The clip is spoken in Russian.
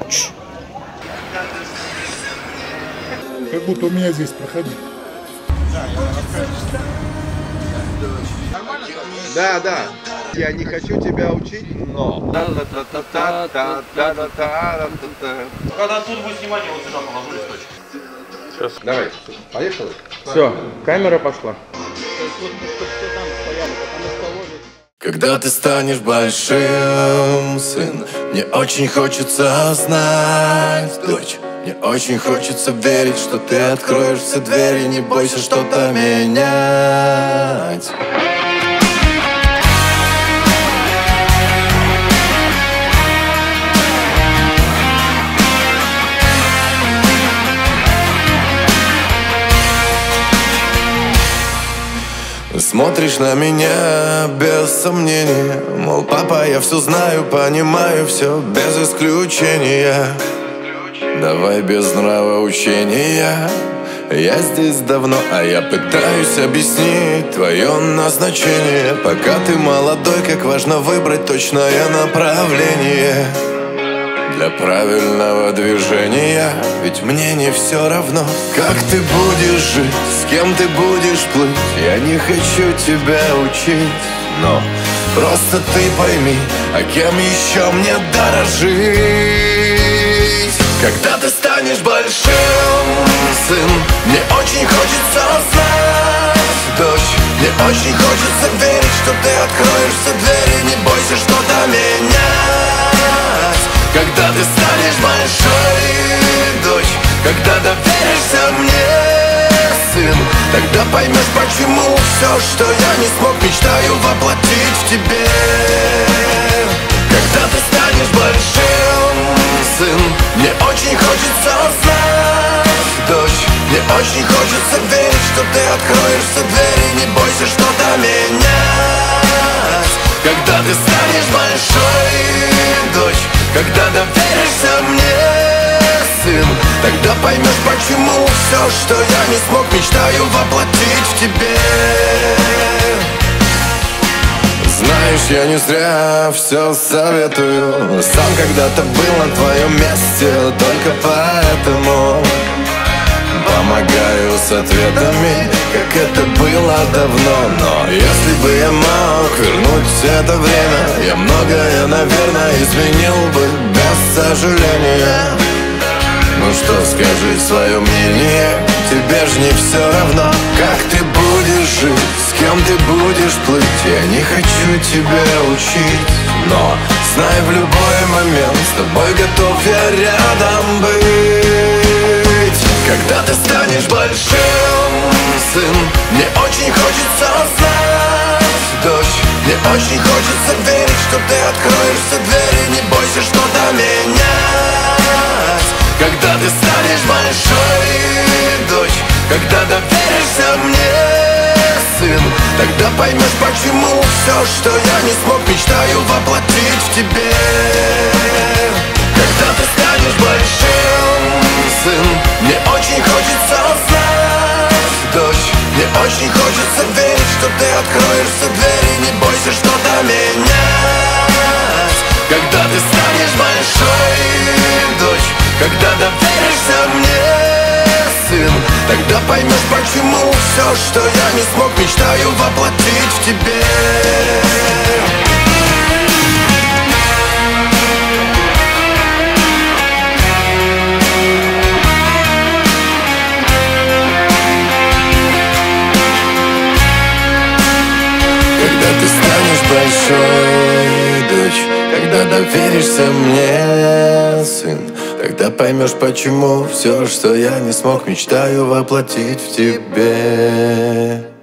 Как будто у меня здесь проходи. Да, да. Я не хочу тебя учить, но. Когда тут будет снимание, вот сюда положу листочек. Сейчас. Давай, поехали. Все, камера пошла. Когда ты станешь большим, сын, мне очень хочется знать, дочь. Мне очень хочется верить, что ты откроешь все двери, не бойся что-то менять. Смотришь на меня без сомнения, мол, папа, я все знаю, понимаю все без исключения. Давай без нравоучения. Я здесь давно, а я пытаюсь объяснить твое назначение. Пока ты молодой, как важно выбрать точное направление для правильного движения. Ведь мне не все равно, как ты будешь жить, с кем ты будешь плыть. Я не хочу тебя учить, но просто ты пойми, а кем еще мне дорожить. Когда ты станешь большим, сын, мне очень хочется знать, дочь. Мне очень хочется верить, что ты откроешь все двери, не бойся что-то менять. Когда ты станешь большой, дочь, когда доверишься мне, сын, тогда поймешь, почему все, что я не смог, мечтаю воплотить в тебе. Когда ты станешь большим, сын, мне очень хочется знать, дочь. Мне очень хочется верить, что ты откроешь все двери, не бойся что-то менять. Когда ты станешь большой, дочь, когда доверишься мне, сын, тогда поймешь, почему все, что я не смог, мечтаю воплотить в тебе. Знаешь, я не зря все советую. Сам когда-то был на твоем месте, только поэтому помогаю с ответами, как это было давно. Но если бы я мог вернуть это время, я многое, наверное, изменил бы без сожаления. Ну что, скажи свое мнение, тебе ж не все равно, как ты будешь жить, с кем ты будешь плыть. Я не хочу тебя учить, но знай, в любой момент с тобой готов я рядом быть. Когда ты станешь большим, сын, мне очень хочется знать, дочь. Мне очень хочется верить, что ты откроешь все двери, не бойся что-то менять. Когда ты станешь большой, дочь, когда доверишься мне, сын, тогда поймешь, почему все, что я не смог, мечтаю воплотить в тебе. Когда ты станешь большим, сын, мне очень хочется знать, дочь. Мне очень хочется верить, что ты откроешь все двери, не бойся что-то менять. Когда ты станешь большой, дочь, когда доверишься мне, сын, тогда поймешь, почему все, что я не смог, мечтаю воплотить в тебе. Когда ты станешь большой, дочь, когда доверишься мне, сын, тогда поймешь, почему все, что я не смог, мечтаю воплотить в тебе.